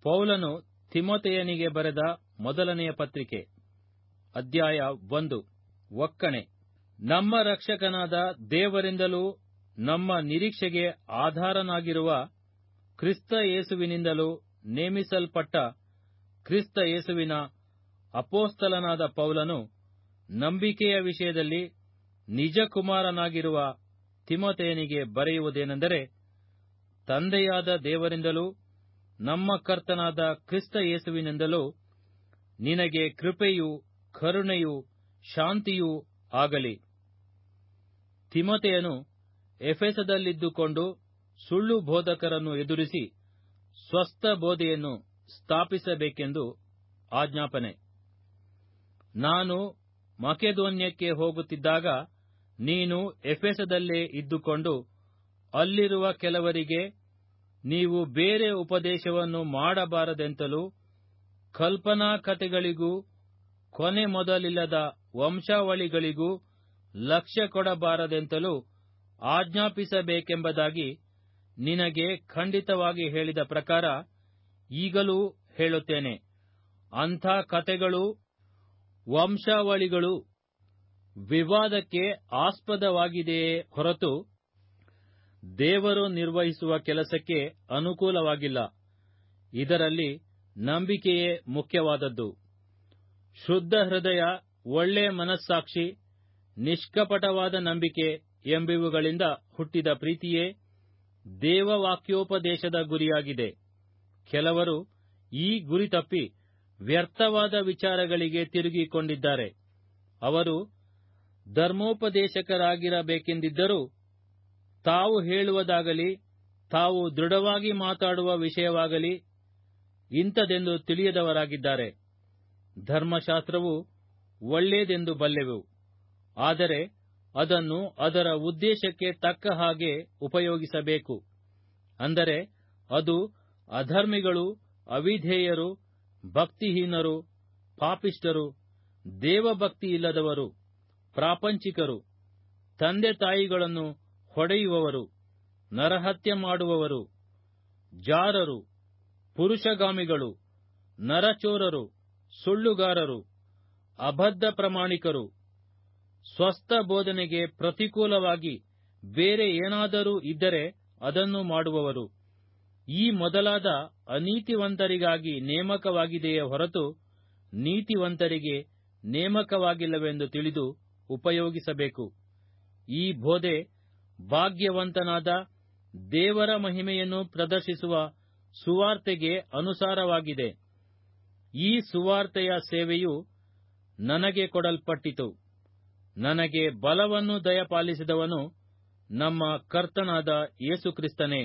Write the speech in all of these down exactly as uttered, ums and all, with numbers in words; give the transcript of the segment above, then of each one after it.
ಪೌಲನು ತಿಮೊಥೆಯನಿಗೆ ಬರೆದ ಮೊದಲನೆಯ ಪತ್ರಿಕೆ, ಅಧ್ಯಾಯ ಒಂದು. ಒಕ್ಕಣೆ. ನಮ್ಮ ರಕ್ಷಕನಾದ ದೇವರಿಂದಲೂ ನಮ್ಮ ನಿರೀಕ್ಷೆಗೆ ಆಧಾರನಾಗಿರುವ ಕ್ರಿಸ್ತ ಯೇಸುವಿನಿಂದಲೂ ನೇಮಿಸಲ್ಪಟ್ಟ ಕ್ರಿಸ್ತ ಯೇಸುವಿನ ಅಪೊಸ್ತಲನಾದ ಪೌಲನು, ನಂಬಿಕೆಯ ವಿಷಯದಲ್ಲಿ ನಿಜಕುಮಾರನಾಗಿರುವ ತಿಮೊಥೆಯನಿಗೆ ಬರೆಯುವುದೇನೆಂದರೆ, ತಂದೆಯಾದ ದೇವರಿಂದಲೂ ನಮ್ಮ ಕರ್ತನಾದ ಕ್ರಿಸ್ತ ಯೇಸುವಿನಿಂದಲೂ ನಿನಗೆ ಕೃಪೆಯೂ ಕರುಣೆಯೂ ಶಾಂತಿಯೂ ಆಗಲಿ. ತಿಮೊಥೆಯನು ಎಫೆಸದಲ್ಲಿದ್ದುಕೊಂಡು ಸುಳ್ಳು ಬೋಧಕರನ್ನು ಎದುರಿಸಿ ಸ್ವಸ್ಥ ಬೋಧೆಯನ್ನು ಸ್ಥಾಪಿಸಬೇಕೆಂದು ಆಜ್ಞಾಪನೆ. ನಾನು ಮಕೆದೋನ್ಯಕ್ಕೆ ಹೋಗುತ್ತಿದ್ದಾಗ ನೀನು ಎಫೆಸದಲ್ಲೇ ಇದ್ದುಕೊಂಡು ಅಲ್ಲಿರುವ ಕೆಲವರಿಗೆ, ನೀವು ಬೇರೆ ಉಪದೇಶವನ್ನು ಮಾಡಬಾರದೆಂತಲೂ ಕಲ್ಪನಾ ಕಥೆಗಳಿಗೂ ಕೊನೆ ಮೊದಲಿಲ್ಲದ ವಂಶಾವಳಿಗಳಿಗೂ ಲಕ್ಷ್ಯ ಕೊಡಬಾರದೆಂತಲೂ ಆಜ್ಞಾಪಿಸಬೇಕೆಂಬುದಾಗಿ ನಿನಗೆ ಖಂಡಿತವಾಗಿ ಹೇಳಿದ ಪ್ರಕಾರ ಈಗಲೂ ಹೇಳುತ್ತೇನೆ. ಅಂಥ ಕಥೆಗಳೂ ವಂಶಾವಳಿಗಳೂ ವಿವಾದಕ್ಕೆ ಆಸ್ಪದವಾಗಿದೆಯೇ ಹೊರತು ದೇವರು ನಿರ್ವಹಿಸುವ ಕೆಲಸಕ್ಕೆ ಅನುಕೂಲವಾಗಿಲ್ಲ. ಇದರಲ್ಲಿ ನಂಬಿಕೆಯೇ ಮುಖ್ಯವಾದದ್ದು. ಶುದ್ಧ ಹೃದಯ, ಒಳ್ಳೆ ಮನಸ್ಸಾಕ್ಷಿ, ನಿಷ್ಕಪಟವಾದ ನಂಬಿಕೆ ಎಂಬಿವುಗಳಿಂದ ಹುಟ್ಟಿದ ಪ್ರೀತಿಯೇ ದೇವವಾಕ್ಯೋಪದೇಶದ ಗುರಿಯಾಗಿದೆ. ಕೆಲವರು ಈ ಗುರಿ ತಪ್ಪಿ ವ್ಯರ್ಥವಾದ ವಿಚಾರಗಳಿಗೆ ತಿರುಗಿಕೊಂಡಿದ್ದಾರೆ. ಅವರು ಧರ್ಮೋಪದೇಶಕರಾಗಿರಬೇಕೆಂದಿದ್ದರೂ ತಾವು ಹೇಳುವುದಾಗಲಿ ತಾವು ದೃಢವಾಗಿ ಮಾತಾಡುವ ವಿಷಯವಾಗಲಿ ಇಂಥದೆಂದು ತಿಳಿಯದವರಾಗಿದ್ದಾರೆ. ಧರ್ಮಶಾಸ್ತ್ರವು ಒಳ್ಳೆಯದೆಂದು ಬಲ್ಲೆವು, ಆದರೆ ಅದನ್ನು ಅದರ ಉದ್ದೇಶಕ್ಕೆ ತಕ್ಕ ಹಾಗೆ ಉಪಯೋಗಿಸಬೇಕು. ಅಂದರೆ ಅದು ಅಧರ್ಮಿಗಳು, ಅವಿಧೇಯರು, ಭಕ್ತಿಹೀನರು, ಪಾಪಿಷ್ಠರು, ದೇವಭಕ್ತಿಯಿಲ್ಲದವರು, ಪ್ರಾಪಂಚಿಕರು, ತಂದೆ ತಾಯಿಗಳನ್ನು ಹೊಡೆಯುವವರು, ನರಹತ್ಯೆ ಮಾಡುವವರು, ಜಾರರು, ಪುರುಷಗಾಮಿಗಳು, ನರಚೋರರು, ಸುಳ್ಳುಗಾರರು, ಅಬದ್ಧ ಪ್ರಮಾಣಿಕರು, ಸ್ವಸ್ಥ ಬೋಧನೆಗೆ ಪ್ರತಿಕೂಲವಾಗಿ ಬೇರೆ ಏನಾದರೂ ಇದ್ದರೆ ಅದನ್ನು ಮಾಡುವವರು, ಈ ಮೊದಲಾದ ಅನೀತಿವಂತರಿಗಾಗಿ ನೇಮಕವಾಗಿದೆಯೇ ಹೊರತು ನೀತಿವಂತರಿಗೆ ನೇಮಕವಾಗಿಲ್ಲವೆಂದು ತಿಳಿದು ಉಪಯೋಗಿಸಬೇಕು. ಈ ಬೋಧೆ ಭಾಗ್ಯವಂತನಾದ ದೇವರ ಮಹಿಮೆಯನ್ನು ಪ್ರದರ್ಶಿಸುವ ಸುವಾರ್ತೆಗೆ ಅನುಸಾರವಾಗಿದೆ. ಈ ಸುವಾರ್ತೆಯ ಸೇವೆಯು ನನಗೆ ಕೊಡಲ್ಪಟ್ಟಿತು. ನನಗೆ ಬಲವನ್ನು ದಯಪಾಲಿಸಿದವನು ನಮ್ಮ ಕರ್ತನಾದ ಯೇಸುಕ್ರಿಸ್ತನೇ.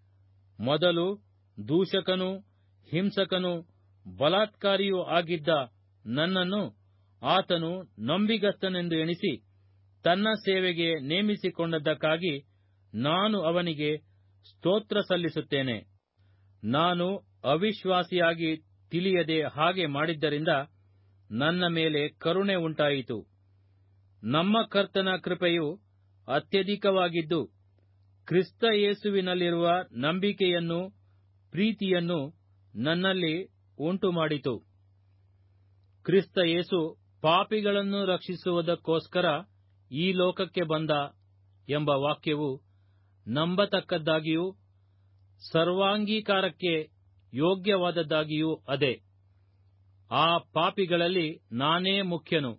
ಮೊದಲು ದೂಷಕನೂ ಹಿಂಸಕನೂ ಬಲಾತ್ಕಾರಿಯೂ ಆಗಿದ್ದ ನನ್ನನ್ನು ಆತನು ನಂಬಿಗಸ್ತನೆಂದು ಎಣಿಸಿ ತನ್ನ ಸೇವೆಗೆ ನೇಮಿಸಿಕೊಂಡದ್ದಕ್ಕಾಗಿ ನಾನು ಅವನಿಗೆ ಸ್ತೋತ್ರ ಸಲ್ಲಿಸುತ್ತೇನೆ. ನಾನು ಅವಿಶ್ವಾಸಿಯಾಗಿ ತಿಳಿಯದೆ ಹಾಗೆ ಮಾಡಿದ್ದರಿಂದ ನನ್ನ ಮೇಲೆ ಕರುಣೆ ಉಂಟಾಯಿತು. ನಮ್ಮ ಕರ್ತನ ಕೃಪೆಯು ಅತ್ಯಧಿಕವಾಗಿದ್ದು ಕ್ರಿಸ್ತ ಯೇಸುವಿನಲ್ಲಿರುವ ನಂಬಿಕೆಯನ್ನೂ ಪ್ರೀತಿಯನ್ನೂ ನನ್ನಲ್ಲಿ ಉಂಟುಮಾಡಿತು. ಕ್ರಿಸ್ತ ಯೇಸು ಪಾಪಿಗಳನ್ನು ರಕ್ಷಿಸುವುದಕ್ಕೋಸ್ಕರ ಈ ಲೋಕಕ್ಕೆ ಬಂದ ಎಂಬ ವಾಕ್ಯವು ನಂಬತಕ್ಕದ್ದಾಗಿಯೂ ಸರ್ವಾಂಗೀಕಾರಕ್ಕೆ ಯೋಗ್ಯವಾದದ್ದಾಗಿಯೂ ಅದೇ. ಆ ಪಾಪಿಗಳಲ್ಲಿ ನಾನೇ ಮುಖ್ಯನು.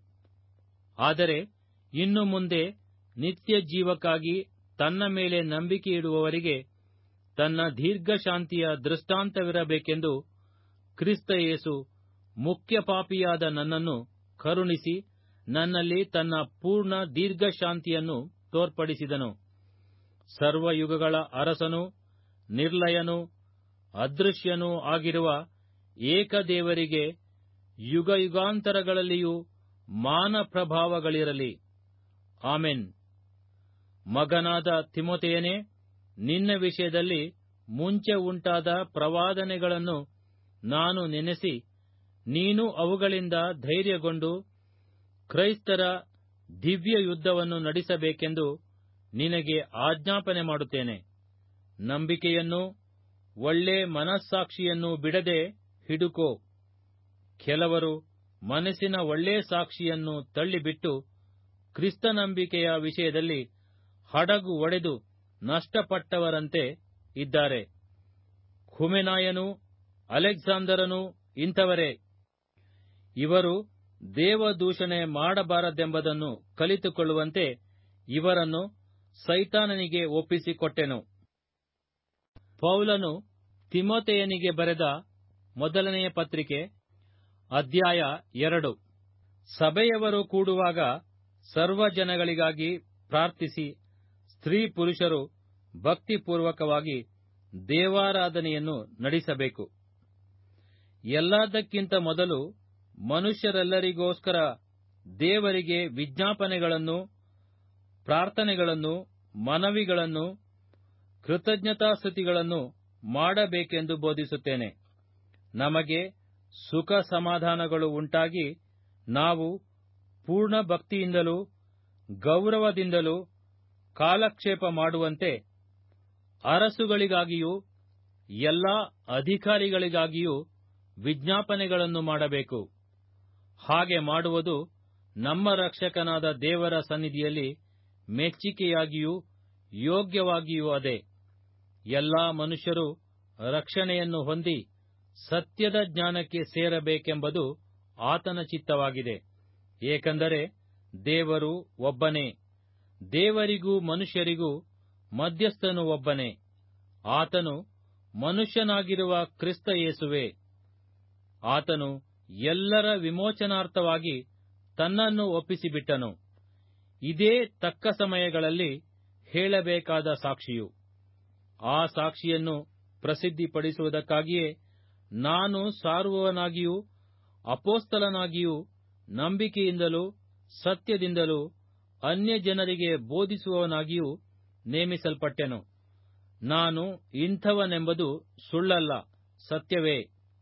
ಆದರೆ ಇನ್ನು ಮುಂದೆ ನಿತ್ಯ ಜೀವಕ್ಕಾಗಿ ತನ್ನ ಮೇಲೆ ನಂಬಿಕೆಯಿಡುವವರಿಗೆ ತನ್ನ ದೀರ್ಘಶಾಂತಿಯ ದೃಷ್ಟಾಂತವಿರಬೇಕೆಂದು ಕ್ರಿಸ್ತ ಯೇಸು ಮುಖ್ಯ ಪಾಪಿಯಾದ ನನ್ನನ್ನು ಕರುಣಿಸಿ ನನ್ನಲ್ಲಿ ತನ್ನ ಪೂರ್ಣ ದೀರ್ಘಶಾಂತಿಯನ್ನು ತೋರ್ಪಡಿಸಿದನು. ಸರ್ವಯುಗಗಳ ಅರಸನೂ ನಿರ್ಲಯನೂ ಅದೃಶ್ಯನೂ ಆಗಿರುವ ಏಕದೇವರಿಗೆ ಯುಗಯುಗಾಂತರಗಳಲ್ಲಿಯೂ ಮಾನ ಪ್ರಭಾವಗಳಿರಲಿ. ಆಮೆನ್. ಮಗನಾದ ತಿಮೊಥೆಯನೇ, ನಿನ್ನ ವಿಷಯದಲ್ಲಿ ಮುಂಚೆ ಉಂಟಾದ ಪ್ರವಾದನೆಗಳನ್ನು ನಾನು ನೆನೆಸಿ ನೀನು ಅವುಗಳಿಂದ ಧೈರ್ಯಗೊಂಡು ಕ್ರೈಸ್ತರ ದಿವ್ಯ ಯುದ್ಧವನ್ನು ನಡೆಸಬೇಕೆಂದು ನಿನಗೆ ಆಜ್ಞಾಪನೆ ಮಾಡುತ್ತೇನೆ. ನಂಬಿಕೆಯನ್ನೂ ಒಳ್ಳೆ ಮನಸ್ಸಾಕ್ಷಿಯನ್ನು ಬಿಡದೆ ಹಿಡುಕೋ. ಕೆಲವರು ಮನಸ್ಸಿನ ಒಳ್ಳೆ ಸಾಕ್ಷಿಯನ್ನು ತಳ್ಳಿಬಿಟ್ಟು ಕ್ರಿಸ್ತನಂಬಿಕೆಯ ವಿಷಯದಲ್ಲಿ ಹಡಗು ಒಡೆದು ನಷ್ಟಪಟ್ಟವರಂತೆ ಇದ್ದಾರೆ. ಹುಮೆನಾಯನೂ ಅಲೆಕ್ಸಾಂದರನೂ ಇಂಥವರೇ. ಇವರು ದೇವದೂಷಣೆ ಮಾಡಬಾರದೆಂಬುದನ್ನು ಕಲಿತುಕೊಳ್ಳುವಂತೆ ಇವರನ್ನು ಸೈತಾನನಿಗೆ ಒಪ್ಪಿಸಿಕೊಟ್ಟೆನು. ಪೌಲನು ತಿಮೊಥೆಯನಿಗೆ ಬರೆದ ಮೊದಲನೆಯ ಪತ್ರಿಕೆ, ಅಧ್ಯಾಯ ಎರಡು. ಸಭೆಯವರು ಕೂಡುವಾಗ ಸರ್ವಜನಗಳಿಗಾಗಿ ಪ್ರಾರ್ಥಿಸಿ, ಸ್ತ್ರೀ ಪುರುಷರು ಭಕ್ತಿಪೂರ್ವಕವಾಗಿ ದೇವಾರಾಧನೆಯನ್ನು ನಡೆಸಬೇಕು. ಎಲ್ಲದಕ್ಕಿಂತ ಮೊದಲು ಮನುಷ್ಯರೆಲ್ಲರಿಗೋಸ್ಕರ ದೇವರಿಗೆ ವಿಜ್ಞಾಪನೆಗಳನ್ನು, ಪ್ರಾರ್ಥನೆಗಳನ್ನು, ಮನವಿಗಳನ್ನು, ಕೃತಜ್ಞತಾಸ್ತುತಿಗಳನ್ನು ಮಾಡಬೇಕೆಂದು ಬೋಧಿಸುತ್ತೇನೆ. ನಮಗೆ ಸುಖ ಸಮಾಧಾನಗಳು ಉಂಟಾಗಿ ನಾವು ಪೂರ್ಣ ಭಕ್ತಿಯಿಂದಲೂ ಗೌರವದಿಂದಲೂ ಕಾಲಕ್ಷೇಪ ಮಾಡುವಂತೆ ಅರಸುಗಳಿಗಾಗಿಯೂ ಎಲ್ಲಾ ಅಧಿಕಾರಿಗಳಿಗಾಗಿಯೂ ವಿಜ್ಞಾಪನೆಗಳನ್ನು ಮಾಡಬೇಕು. ಹಾಗೆ ಮಾಡುವುದು ನಮ್ಮ ರಕ್ಷಕನಾದ ದೇವರ ಸನ್ನಿಧಿಯಲ್ಲಿ ಮೆಚ್ಚಿಕೆಯಾಗಿಯೂ ಯೋಗ್ಯವಾಗಿಯೂ ಅದೇ. ಎಲ್ಲಾ ಮನುಷ್ಯರು ರಕ್ಷಣೆಯನ್ನು ಹೊಂದಿ ಸತ್ಯದ ಜ್ಞಾನಕ್ಕೆ ಸೇರಬೇಕೆಂಬುದು ಆತನ ಚಿತ್ತವಾಗಿದೆ. ಏಕೆಂದರೆ ದೇವರು ಒಬ್ಬನೇ, ದೇವರಿಗೂ ಮನುಷ್ಯರಿಗೂ ಮಧ್ಯಸ್ಥನು ಒಬ್ಬನೇ, ಆತನು ಮನುಷ್ಯನಾಗಿರುವ ಕ್ರಿಸ್ತ ಯೇಸುವೇ. ಆತನು ಎಲ್ಲರ ವಿಮೋಚನಾರ್ಥವಾಗಿ ತನ್ನನ್ನು ಒಪ್ಪಿಸಿಬಿಟ್ಟನು. ಇದೇ ತಕ್ಕ ಸಮಯಗಳಲ್ಲಿ ಹೇಳಬೇಕಾದ ಸಾಕ್ಷಿಯು. ಆ ಸಾಕ್ಷಿಯನ್ನು ಪ್ರಸಿದ್ಧಿಪಡಿಸುವುದಕ್ಕಾಗಿಯೇ ನಾನು ಸಾರುವವನಾಗಿಯೂ ಅಪೊಸ್ತಲನಾಗಿಯೂ ನಂಬಿಕೆಯಿಂದಲೂ ಸತ್ಯದಿಂದಲೂ ಅನ್ಯ ಜನರಿಗೆ ಬೋಧಿಸುವವನಾಗಿಯೂ ನೇಮಿಸಲ್ಪಟ್ಟೆನು. ನಾನು ಇಂಥವನೆಂಬುದು ಸುಳ್ಳಲ್ಲ, ಸತ್ಯವೇ.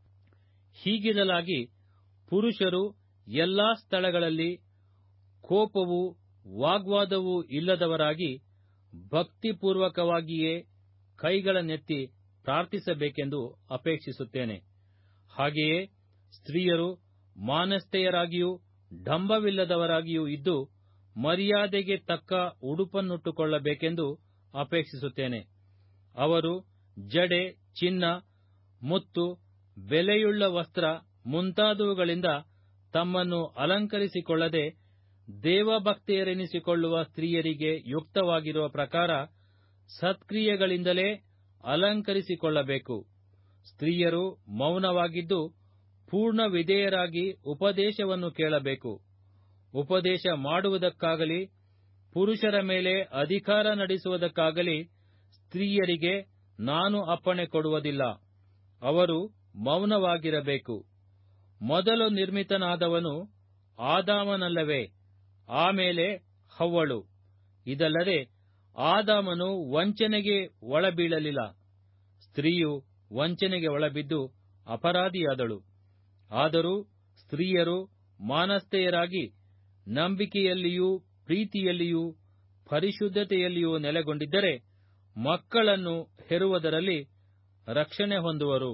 ಹೀಗಿರಲಾಗಿ ಪುರುಷರು ಎಲ್ಲಾ ಸ್ಥಳಗಳಲ್ಲಿ ಕೋಪವೂ ವಾಗ್ವಾದವೂ ಇಲ್ಲದವರಾಗಿ ಭಕ್ತಿಪೂರ್ವಕವಾಗಿಯೇ ಕೈಗಳನ್ನೆತ್ತಿ ಪ್ರಾರ್ಥಿಸಬೇಕೆಂದು ಅಪೇಕ್ಷಿಸುತ್ತೇನೆ. ಹಾಗೆಯೇ ಸ್ತ್ರೀಯರು ಮಾನಸ್ಥೆಯರಾಗಿಯೂ ಡಂಭವಿಲ್ಲದವರಾಗಿಯೂ ಇದ್ದು ಮರ್ಯಾದೆಗೆ ತಕ್ಕ ಉಡುಪನ್ನುಟ್ಟುಕೊಳ್ಳಬೇಕೆಂದು ಅಪೇಕ್ಷಿಸುತ್ತೇನೆ. ಅವರು ಜಡೆ, ಚಿನ್ನ, ಮುತ್ತು, ಬೆಲೆಯುಳ್ಳ ವಸ್ತ್ರ ಮುಂತಾದವುಗಳಿಂದ ತಮ್ಮನ್ನು ಅಲಂಕರಿಸಿಕೊಳ್ಳದೆ ದೇವಭಕ್ತೆಯರೆನಿಸಿಕೊಳ್ಳುವ ಸ್ತ್ರೀಯರಿಗೆ ಯುಕ್ತವಾಗಿರುವ ಪ್ರಕಾರ ಸತ್ಕ್ರಿಯೆಗಳಿಂದಲೇ ಅಲಂಕರಿಸಿಕೊಳ್ಳಬೇಕು. ಸ್ತ್ರೀಯರು ಮೌನವಾಗಿದ್ದು ಪೂರ್ಣ ವಿಧೇಯರಾಗಿ ಉಪದೇಶವನ್ನು ಕೇಳಬೇಕು. ಉಪದೇಶ ಮಾಡುವುದಕ್ಕಾಗಲಿ ಪುರುಷರ ಮೇಲೆ ಅಧಿಕಾರ ನಡೆಸುವುದಕ್ಕಾಗಲಿ ಸ್ತ್ರೀಯರಿಗೆ ನಾನು ಅಪ್ಪಣೆ ಕೊಡುವುದಿಲ್ಲ. ಅವರು ಮೌನವಾಗಿರಬೇಕು. ಮೊದಲು ನಿರ್ಮಿತನಾದವನು ಆದಾಮನಲ್ಲವೇ? ಆಮೇಲೆ ಹವ್ವಳು. ಇದಲ್ಲದೆ ಆದಾಮನು ವಂಚನೆಗೆ ಒಳಬೀಳಲಿಲ್ಲ, ಸ್ತ್ರೀಯು ವಂಚನೆಗೆ ಒಳಬಿದ್ದು ಅಪರಾಧಿಯಾದಳು. ಆದರೂ ಸ್ತ್ರೀಯರು ಮಾನಸ್ಥೆಯರಾಗಿ ನಂಬಿಕೆಯಲ್ಲಿಯೂ ಪ್ರೀತಿಯಲ್ಲಿಯೂ ಪರಿಶುದ್ಧತೆಯಲ್ಲಿಯೂ ನೆಲೆಗೊಂಡಿದ್ದರೆ ಮಕ್ಕಳನ್ನು ಹೆರುವುದರಲ್ಲಿ ರಕ್ಷಣೆ ಹೊಂದುವರು.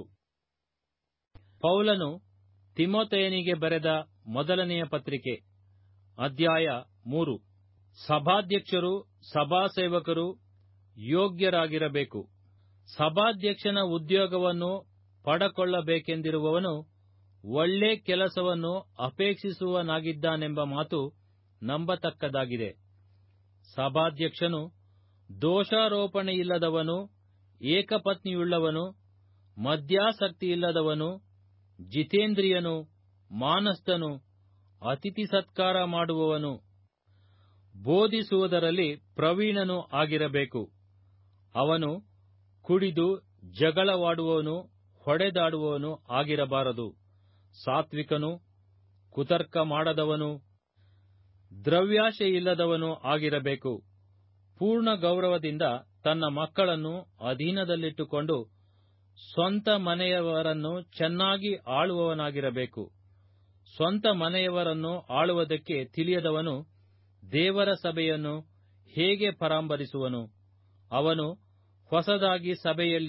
ಪೌಲನು ತಿಮೊಥೆಯನಿಗೆ ಬರೆದ ಮೊದಲನೆಯ ಪತ್ರಿಕೆ, ಅಧ್ಯಾಯ ಮೂರು. ಸಭಾಧ್ಯಕ್ಷರು ಸಭಾಸೇವಕರು ಯೋಗ್ಯರಾಗಿರಬೇಕು. ಸಭಾಧ್ಯಕ್ಷನ ಉದ್ಯೋಗವನ್ನು ಪಡಕೊಳ್ಳಬೇಕೆಂದಿರುವವನು ಒಳ್ಳೆ ಕೆಲಸವನ್ನು ಅಪೇಕ್ಷಿಸುವನಾಗಿದ್ದಾನೆಂಬ ಮಾತು ನಂಬತಕ್ಕದಾಗಿದೆ. ಸಭಾಧ್ಯಕ್ಷನು ದೋಷಾರೋಪಣೆಯಿಲ್ಲದವನು, ಏಕಪತ್ನಿಯುಳ್ಳವನು, ಮದ್ಯಾಸಕ್ತಿಯಿಲ್ಲದವನು, ಜಿತೇಂದ್ರಿಯನು, ಮಾನಸ್ಥನು, ಅತಿಥಿ ಸತ್ಕಾರ ಮಾಡುವವನು, ಬೋಧಿಸುವುದರಲ್ಲಿ ಪ್ರವೀಣನೂ ಆಗಿರಬೇಕು. ಅವನು ಕುಡಿದು ಜಗಳವಾಡುವವನು, ಹೊಡೆದಾಡುವವನು ಆಗಿರಬಾರದು. ಸಾತ್ವಿಕನು, ಕುತರ್ಕ ಮಾಡದವನು, ದ್ರವ್ಯಾಶೆಯಿಲ್ಲದವನು ಆಗಿರಬೇಕು. ಪೂರ್ಣ ಗೌರವದಿಂದ ತನ್ನ ಮಕ್ಕಳನ್ನು ಅಧೀನದಲ್ಲಿಟ್ಟುಕೊಂಡು ಸ್ವಂತ ಮನೆಯವರನ್ನು ಚೆನ್ನಾಗಿ ಆಳುವವನಾಗಿರಬೇಕು. ಸ್ವಂತ ಮನೆಯವರನ್ನು ಆಳುವುದಕ್ಕೆ ತಿಳಿಯದವನು ದೇವರ ಸಭೆಯನ್ನು ಹೇಗೆ ಪರಾಂಬರಿಸುವನು? ಅವನು ಹೊಸದಾಗಿ ಸಭೆಯಲ್ಲಿ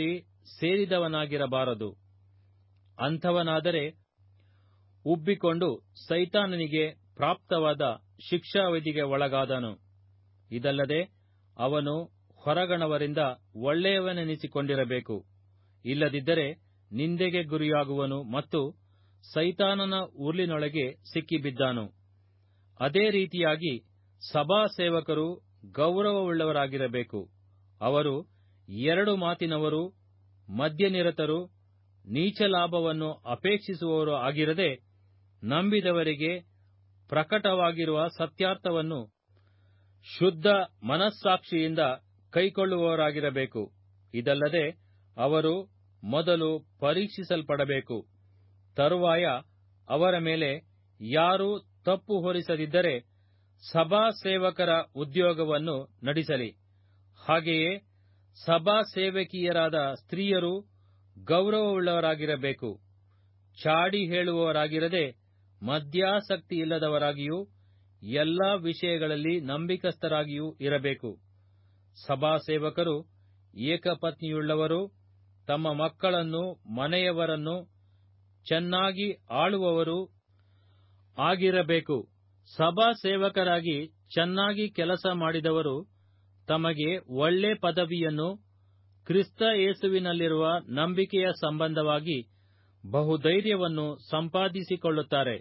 ಸೇರಿದವನಾಗಿರಬಾರದು. ಅಂಥವನಾದರೆ ಉಬ್ಬಿಕೊಂಡು ಸೈತಾನನಿಗೆ ಪ್ರಾಪ್ತವಾದ ಶಿಕ್ಷಾವಿಧಿಗೆ ಒಳಗಾದನು. ಇದಲ್ಲದೆ ಅವನು ಹೊರಗಣವರಿಂದ ಒಳ್ಳೆಯವನೆನಿಸಿಕೊಂಡಿರಬೇಕು. ಇಲ್ಲದಿದ್ದರೆ ನಿಂದೆಗೆ ಗುರಿಯಾಗುವನು ಮತ್ತು ಸೈತಾನನ ಉರುಲಿನೊಳಗೆ ಸಿಕ್ಕಿಬಿದ್ದಾನು. ಅದೇ ರೀತಿಯಾಗಿ ಸಭಾ ಸೇವಕರು ಗೌರವವುಳ್ಳವರಾಗಿರಬೇಕು. ಅವರು ಎರಡು ಮಾತಿನವರು, ಮದ್ಯನಿರತರು, ನೀಚಲಾಭವನ್ನು ಅಪೇಕ್ಷಿಸುವವರು ಆಗಿರದೆ, ನಂಬಿದವರಿಗೆ ಪ್ರಕಟವಾಗಿರುವ ಸತ್ಯಾರ್ಥವನ್ನು ಶುದ್ಧ ಮನಸ್ಸಾಕ್ಷಿಯಿಂದ ಕೈಕೊಳ್ಳುವವರಾಗಿರಬೇಕು. ಇದಲ್ಲದೆ ಅವರು ಮೊದಲು ಪರೀಕ್ಷಿಸಲ್ಪಡಬೇಕು. ತರುವಾಯ ಅವರ ಮೇಲೆ ಯಾರೂ ತಪ್ಪು ಹೊರಿಸದಿದ್ದರೆ ಸಭಾ ಸೇವಕರ ಉದ್ಯೋಗವನ್ನು ನಡೆಸಲಿ. ಹಾಗೆಯೇ ಸಭಾ ಸೇವಕಿಯರಾದ ಸ್ತ್ರೀಯರು ಗೌರವವುಳ್ಳವರಾಗಿರಬೇಕು. ಚಾಡಿ ಹೇಳುವವರಾಗಿರದೆ ಮದ್ಯಾಸಕ್ತಿಯಿಲ್ಲದವರಾಗಿಯೂ ಎಲ್ಲಾ ವಿಷಯಗಳಲ್ಲಿ ನಂಬಿಕಸ್ಥರಾಗಿಯೂ ಇರಬೇಕು. ಸಭಾಸೇವಕರು ಏಕಪತ್ನಿಯುಳ್ಳವರು, ತಮ್ಮ ಮಕ್ಕಳನ್ನು ಮನೆಯವರನ್ನು ಚೆನ್ನಾಗಿ ಆಳುವವರು ಆಗಿರಬೇಕು. ಸಭಾಸೇವಕರಾಗಿ ಚೆನ್ನಾಗಿ ಕೆಲಸ ಮಾಡಿದವರು ತಮಗೆ ಒಳ್ಳೆ ಪದವಿಯನ್ನು ಕ್ರಿಸ್ತ ಯೇಸುವಿನಲ್ಲಿರುವ ನಂಬಿಕೆಯ ಸಂಬಂಧವಾಗಿ ಬಹುಧೈರ್ಯವನ್ನು ಸಂಪಾದಿಸಿಕೊಳ್ಳುತ್ತಾರೆ.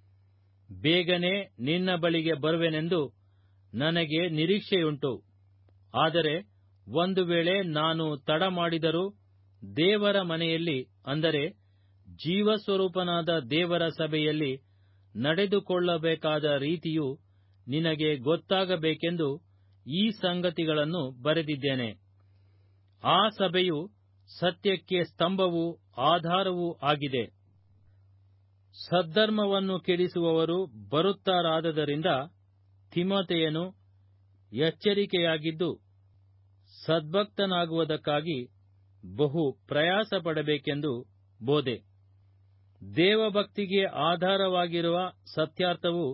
ಬೇಗನೆ ನಿನ್ನ ಬಳಿಗೆ ಬರುವೆನೆಂದು ನನಗೆ ನಿರೀಕ್ಷೆಯುಂಟು. ಆದರೆ ಒಂದು ವೇಳೆ ನಾನು ತಡ ಮಾಡಿದರೂ ದೇವರ ಮನೆಯಲ್ಲಿ, ಅಂದರೆ ಜೀವಸ್ವರೂಪನಾದ ದೇವರ ಸಭೆಯಲ್ಲಿ ನಡೆದುಕೊಳ್ಳಬೇಕಾದ ರೀತಿಯು ನಿನಗೆ ಗೊತ್ತಾಗಬೇಕೆಂದು ಈ ಸಂಗತಿಗಳನ್ನು ಬರೆದಿದ್ದೇನೆ. ಆ ಸಭೆಯು ಸತ್ಯಕ್ಕೆ ಸ್ತಂಭವೂ ಆಧಾರವೂ ಆಗಿದೆ. ಸದ್ಧರ್ಮವನ್ನು ಕೆಡಿಸುವವರು ಬರುತ್ತಾರಾದ್ದರಿಂದ ತಿಮೊಥೆಯನು ಎಚ್ಚರಿಕೆಯಾಗಿದ್ದು ಸದ್ಭಕ್ತನಾಗುವುದಕ್ಕಾಗಿ ಬಹು ಪ್ರಯಾಸಪಡಬೇಕೆಂದು ಬೋಧೆ. ದೇವಭಕ್ತಿಗೆ ಆಧಾರವಾಗಿರುವ ಸತ್ಯಾರ್ಥವು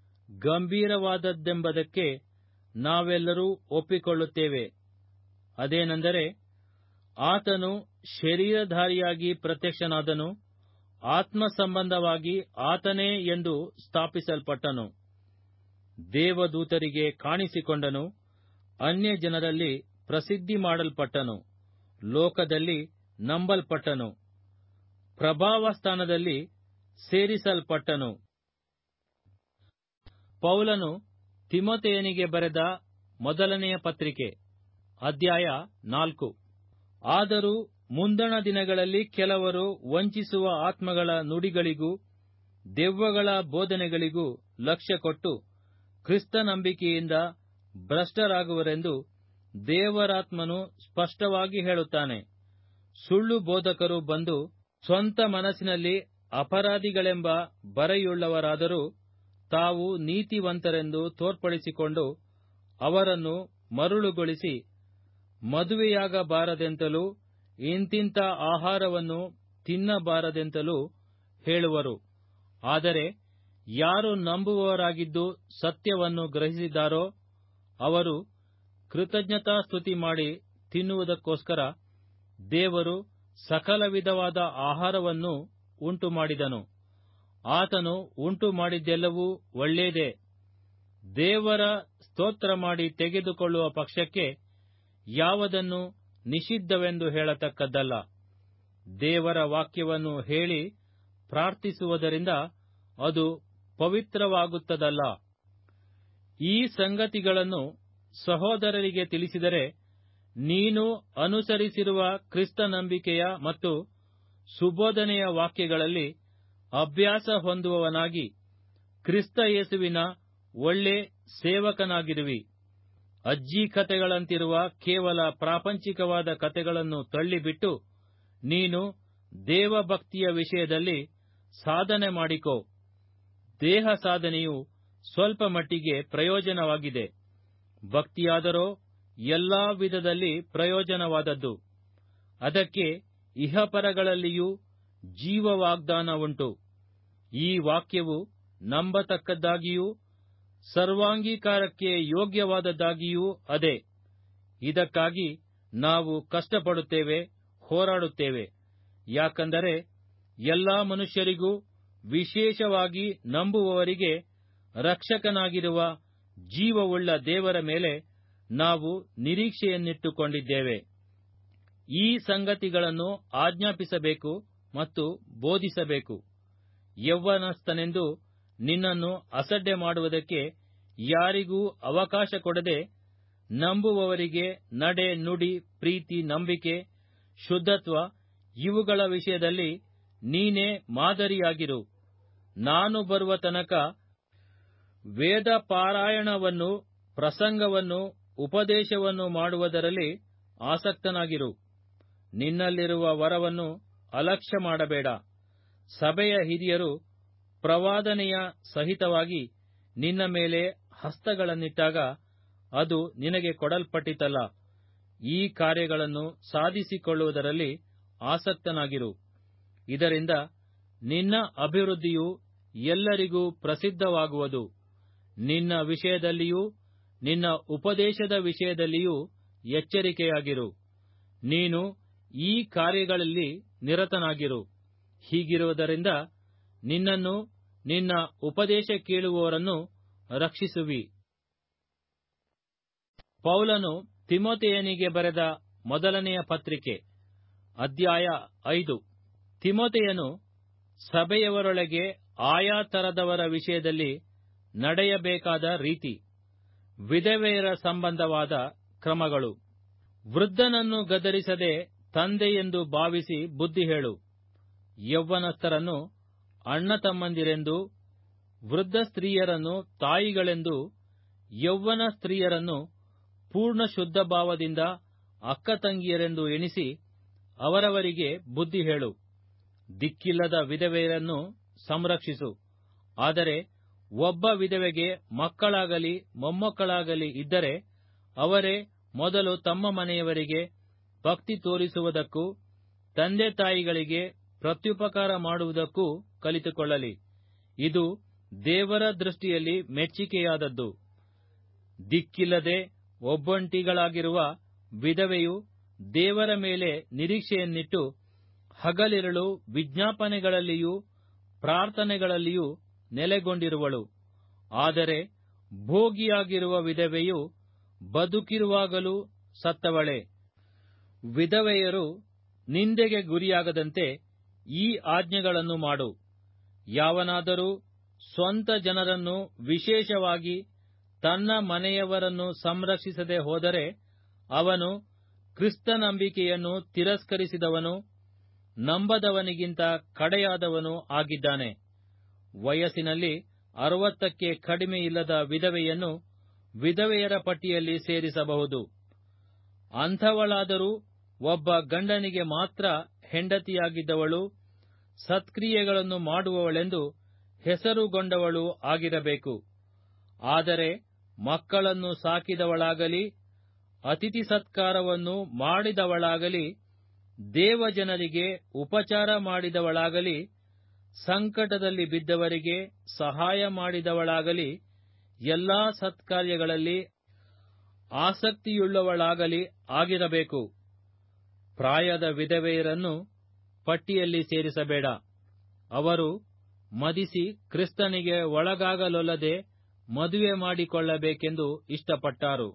ಗಂಭೀರವಾದದ್ದೆಂಬುದಕ್ಕೆ ನಾವೆಲ್ಲರೂ ಒಪ್ಪಿಕೊಳ್ಳುತ್ತೇವೆ. ಅದೇನೆಂದರೆ, ಆತನು ಶರೀರಧಾರಿಯಾಗಿ ಪ್ರತ್ಯಕ್ಷನಾದನು, ಆತ್ಮ ಸಂಬಂಧವಾಗಿ ಆತನೇ ಎಂದು ಸ್ಥಾಪಿಸಲ್ಪಟ್ಟನು, ದೇವದೂತರಿಗೆ ಕಾಣಿಸಿಕೊಂಡನು, ಅನ್ಯ ಜನರಲ್ಲಿ ಪ್ರಸಿದ್ಧಿ ಮಾಡಲ್ಪಟ್ಟನು, ಲೋಕದಲ್ಲಿ ನಂಬಲ್ಪಟ್ಟನು, ಪ್ರಭಾವಸ್ಥಾನದಲ್ಲಿ ಸೇರಿಸಲ್ಪಟ್ಟನು. ಪೌಲನು ತಿಮೊಥೆಯನಿಗೆ ಬರೆದ ಮೊದಲನೆಯ ಪತ್ರಿಕೆ, ಅಧ್ಯಾಯ ನಾಲ್ಕು. ಆದರೂ ಮುಂದಣ ದಿನಗಳಲ್ಲಿ ಕೆಲವರು ವಂಚಿಸುವ ಆತ್ಮಗಳ ನುಡಿಗಳಿಗೂ ದೆವ್ವಗಳ ಬೋಧನೆಗಳಿಗೂ ಲಕ್ಷ್ಯ ಕೊಟ್ಟು ಕ್ರಿಸ್ತ ನಂಬಿಕೆಯಿಂದ ಭ್ರಷ್ಟರಾಗುವರೆಂದು ದೇವರಾತ್ಮನು ಸ್ಪಷ್ಟವಾಗಿ ಹೇಳುತ್ತಾನೆ. ಸುಳ್ಳು ಬೋಧಕರು ಬಂದು ಸ್ವಂತ ಮನಸ್ಸಿನಲ್ಲಿ ಅಪರಾಧಿಗಳೆಂಬ ಬರೆಯುಳ್ಳವರಾದರೂ ತಾವು ನೀತಿವಂತರೆಂದು ತೋರ್ಪಡಿಸಿಕೊಂಡು ಅವರನ್ನು ಮರುಳುಗೊಳಿಸಿ, ಮದುವೆಯಾಗಬಾರದೆಂತಲೂ ಇಂತಿಂಥ ಆಹಾರವನ್ನು ತಿನ್ನಬಾರದೆಂತಲೂ ಹೇಳುವರು. ಆದರೆ ಯಾರು ನಂಬುವವರಾಗಿದ್ದು ಸತ್ಯವನ್ನು ಗ್ರಹಿಸಿದ್ದಾರೋ ಅವರು ಕೃತಜ್ಞತಾಸ್ತುತಿ ಮಾಡಿ ತಿನ್ನುವುದಕ್ಕೋಸ್ಕರ ದೇವರು ಸಕಲ ವಿಧವಾದ ಆಹಾರವನ್ನು ಉಂಟು ಮಾಡಿದನು. ಆತನು ಉಂಟು ಮಾಡಿದ್ದೆಲ್ಲವೂ ಒಳ್ಳೆಯದೇ. ದೇವರ ಸ್ತೋತ್ರ ಮಾಡಿ ತೆಗೆದುಕೊಳ್ಳುವ ಪಕ್ಷಕ್ಕೆ ಯಾವುದನ್ನು ನಿಷಿದ್ಧವೆಂದು ಹೇಳತಕ್ಕದ್ದಲ್ಲ. ದೇವರ ವಾಕ್ಯವನ್ನು ಹೇಳಿ ಪ್ರಾರ್ಥಿಸುವುದರಿಂದ ಅದು ಪವಿತ್ರವಾಗುತ್ತದಲ್ಲ. ಈ ಸಂಗತಿಗಳನ್ನು ಸಹೋದರರಿಗೆ ತಿಳಿಸಿದರೆ, ನೀನು ಅನುಸರಿಸಿರುವ ಕ್ರಿಸ್ತ ನಂಬಿಕೆಯ ಮತ್ತು ಸುಬೋಧನೆಯ ವಾಕ್ಯಗಳಲ್ಲಿ ಅಭ್ಯಾಸ ಹೊಂದುವವನಾಗಿ ಕ್ರಿಸ್ತ ಯೇಸುವಿನ ಒಳ್ಳೆ ಸೇವಕನಾಗಿರುವಿ. ಅಜ್ಜಿ ಕತೆಗಳಂತಿರುವ ಕೇವಲ ಪ್ರಾಪಂಚಿಕವಾದ ಕತೆಗಳನ್ನು ತಳ್ಳಿಬಿಟ್ಟು ನೀನು ದೇವಭಕ್ತಿಯ ವಿಷಯದಲ್ಲಿ ಸಾಧನೆ ಮಾಡಿಕೋ. ದೇಹ ಸಾಧನೆಯು ಸ್ವಲ್ಪ ಮಟ್ಟಿಗೆ ಪ್ರಯೋಜನವಾಗಿದೆ, ಭಕ್ತಿಯಾದರೋ ಎಲ್ಲಾ ವಿಧದಲ್ಲಿ ಪ್ರಯೋಜನವಾದದ್ದು. ಅದಕ್ಕೆ ಇಹಪರಗಳಲ್ಲಿಯೂ ಜೀವ ವಾಗ್ದಾನ ಉಂಟು. ಈ ವಾಕ್ಯವು ನಂಬತಕ್ಕದ್ದಾಗಿಯೂ ಸರ್ವಾಂಗೀಕಾರಕ್ಕೆ ಯೋಗ್ಯವಾದದ್ದಾಗಿಯೂ ಅದೇ. ಇದಕ್ಕಾಗಿ ನಾವು ಕಷ್ಟಪಡುತ್ತೇವೆ, ಹೋರಾಡುತ್ತೇವೆ. ಯಾಕಂದರೆ ಎಲ್ಲಾ ಮನುಷ್ಯರಿಗೂ, ವಿಶೇಷವಾಗಿ ನಂಬುವವರಿಗೆ ರಕ್ಷಕನಾಗಿರುವ ಜೀವವುಳ್ಳ ದೇವರ ಮೇಲೆ ನಾವು ನಿರೀಕ್ಷೆಯನ್ನಿಟ್ಟುಕೊಂಡಿದ್ದೇವೆ. ಈ ಸಂಗತಿಗಳನ್ನು ಆಜ್ಞಾಪಿಸಬೇಕು ಮತ್ತು ಬೋಧಿಸಬೇಕು. ಯೌವನಸ್ಥನೆಂದು ನಿನ್ನನ್ನು ಅಸಡ್ಡೆ ಮಾಡುವುದಕ್ಕೆ ಯಾರಿಗೂ ಅವಕಾಶ ಕೊಡದೆ, ನಂಬುವವರಿಗೆ ನಡೆ, ನುಡಿ, ಪ್ರೀತಿ, ನಂಬಿಕೆ, ಶುದ್ಧತ್ವ ಇವುಗಳ ವಿಷಯದಲ್ಲಿ ನೀನೇ ಮಾದರಿಯಾಗಿರು. ನಾನು ಬರುವ ತನಕ ವೇದ ಪಾರಾಯಣವನ್ನು, ಪ್ರಸಂಗವನ್ನು, ಉಪದೇಶವನ್ನು ಮಾಡುವುದರಲ್ಲಿ ಆಸಕ್ತನಾಗಿರು. ನಿನ್ನಲ್ಲಿರುವ ವರವನ್ನು ಅಲಕ್ಷ್ಯ ಮಾಡಬೇಡ. ಸಭೆಯ ಹಿರಿಯರು ಪ್ರವಾದನೆಯ ಸಹಿತವಾಗಿ ನಿನ್ನ ಮೇಲೆ ಹಸ್ತಗಳನ್ನಿಟ್ಟಾಗ ಅದು ನಿನಗೆ ಕೊಡಲ್ಪಟ್ಟಿತಲ್ಲ. ಈ ಕಾರ್ಯಗಳನ್ನು ಸಾಧಿಸಿಕೊಳ್ಳುವುದರಲ್ಲಿ ಆಸಕ್ತನಾಗಿರು. ಇದರಿಂದ ನಿನ್ನ ಅಭಿವೃದ್ಧಿಯು ಎಲ್ಲರಿಗೂ ಪ್ರಸಿದ್ಧವಾಗುವುದು. ನಿನ್ನ ವಿಷಯದಲ್ಲಿಯೂ ನಿನ್ನ ಉಪದೇಶದ ವಿಷಯದಲ್ಲಿಯೂ ಎಚ್ಚರಿಕೆಯಾಗಿರು. ನೀನು ಈ ಕಾರ್ಯಗಳಲ್ಲಿ ನಿರತನಾಗಿರು. ಹೀಗಿರುವುದರಿಂದ ನಿನ್ನನ್ನು, ನಿನ್ನ ಉಪದೇಶ ಕೇಳುವವರನ್ನು ರಕ್ಷಿಸುವಿ. ಪೌಲನು ತಿಮೊಥೆಯನಿಗೆ ಬರೆದ ಮೊದಲನೆಯ ಪತ್ರಿಕೆ, ಅಧ್ಯಾಯ ಐದು. ತಿಮೊಥೆಯನು ಸಭೆಯವರೊಳಗೆ ಆಯಾ ತರದವರ ವಿಷಯದಲ್ಲಿ ನಡೆಯಬೇಕಾದ ರೀತಿ, ವಿಧವೆಯರ ಸಂಬಂಧವಾದ ಕ್ರಮಗಳು, ವೃದ್ಧನನ್ನು ಗದರಿಸದೆ ತಂದೆಯೆಂದು ಭಾವಿಸಿ ಬುದ್ಧಿ ಹೇಳು. ಯೌವನಸ್ಥರನ್ನು ಅಣ್ಣ ತಮ್ಮಂದಿರೆಂದು, ವೃದ್ಧ ಸ್ತ್ರೀಯರನ್ನು ತಾಯಿಗಳೆಂದು, ಯೌವನ ಸ್ತ್ರೀಯರನ್ನು ಪೂರ್ಣ ಶುದ್ಧ ಭಾವದಿಂದ ಅಕ್ಕ ತಂಗಿಯರೆಂದು ಎಣಿಸಿ ಅವರವರಿಗೆ ಬುದ್ಧಿ ಹೇಳು. ದಿಕ್ಕಿಲ್ಲದ ವಿಧವೆಯರನ್ನು ಸಂರಕ್ಷಿಸು. ಆದರೆ ಒಬ್ಬ ವಿಧವೆಗೆ ಮಕ್ಕಳಾಗಲಿ ಮೊಮ್ಮಕ್ಕಳಾಗಲಿ ಇದ್ದರೆ ಅವರೇ ಮೊದಲು ತಮ್ಮ ಮನೆಯವರಿಗೆ ಭಕ್ತಿ ತೋರಿಸುವುದಕ್ಕೂ ತಂದೆ ತಾಯಿಗಳಿಗೆ ಪ್ರತ್ಯುಪಕಾರ ಮಾಡುವುದಕ್ಕೂ ಕಲಿತುಕೊಳ್ಳಲಿ. ಇದು ದೇವರ ದೃಷ್ಟಿಯಲ್ಲಿ ಮೆಚ್ಚಿಕೆಯಾದದ್ದು. ದಿಕ್ಕಿಲ್ಲದೆ ಒಬ್ಬಂಟಿಗಳಾಗಿರುವ ವಿಧವೆಯು ದೇವರ ಮೇಲೆ ನಿರೀಕ್ಷೆಯನ್ನಿಟ್ಟು ಹಗಲಿರುಳು ವಿಜ್ಞಾಪನೆಗಳಲ್ಲಿಯೂ ಪ್ರಾರ್ಥನೆಗಳಲ್ಲಿಯೂ ನೆಲೆಗೊಂಡಿರುವಳು. ಆದರೆ ಭೋಗಿಯಾಗಿರುವ ವಿಧವೆಯು ಬದುಕಿರುವಾಗಲೂ ಸತ್ತವಳೇ. ವಿಧವೆಯರು ನಿಂದೆಗೆ ಗುರಿಯಾಗದಂತೆ ಈ ಆಜ್ಞೆಗಳನ್ನು ಮಾಡು. ಯಾವನಾದರೂ ಸ್ವಂತ ಜನರನ್ನು, ವಿಶೇಷವಾಗಿ ತನ್ನ ಮನೆಯವರನ್ನು ಸಂರಕ್ಷಿಸದೆ ಹೋದರೆ ಅವನು ಕ್ರಿಸ್ತ ನಂಬಿಕೆಯನ್ನು ತಿರಸ್ಕರಿಸಿದವನು, ನಂಬದವನಿಗಿಂತ ಕಡೆಯಾದವನು ಆಗಿದ್ದಾನೆ. ವಯಸ್ಸಿನಲ್ಲಿ ಅರವತ್ತಕ್ಕೆ ಕಡಿಮೆ ಇಲ್ಲದ ವಿಧವೆಯನ್ನು ವಿಧವೆಯರ ಪಟ್ಟಿಯಲ್ಲಿ ಸೇರಿಸಬಹುದು. ಅಂಥವಳಾದರೂ ಒಬ್ಬ ಗಂಡನಿಗೆ ಮಾತ್ರ ಹೆಂಡತಿಯಾಗಿದ್ದವಳು, ಸತ್ಕ್ರಿಯೆಗಳನ್ನು ಮಾಡುವವಳೆಂದು ಹೆಸರುಗೊಂಡವಳು ಆಗಿರಬೇಕು. ಆದರೆ ಮಕ್ಕಳನ್ನು ಸಾಕಿದವಳಾಗಲಿ, ಅತಿಥಿ ಸತ್ಕಾರವನ್ನು ಮಾಡಿದವಳಾಗಲಿ, ದೇವಜನರಿಗೆ ಉಪಚಾರ ಮಾಡಿದವಳಾಗಲಿ, ಸಂಕಟದಲ್ಲಿ ಬಿದ್ದವರಿಗೆ ಸಹಾಯ ಮಾಡಿದವಳಾಗಲಿ, ಎಲ್ಲಾ ಸತ್ಕಾರ್ಯಗಳಲ್ಲಿ ಆಸಕ್ತಿಯುಳ್ಳವಳಾಗಲಿ ಆಗಿರಬೇಕು. ಪ್ರಾಯದ ವಿಧವೆಯರನ್ನು ಪಟ್ಟಿಯಲ್ಲಿ ಸೇರಿಸಬೇಡ. ಅವರು ಮದಿಸಿ ಕ್ರಿಸ್ತನಿಗೆ ಒಳಗಾಗಲೊಲ್ಲದೆ ಮದುವೆ ಮಾಡಿಕೊಳ್ಳಬೇಕೆಂದು ಇಷ್ಟಪಟ್ಟಾರು.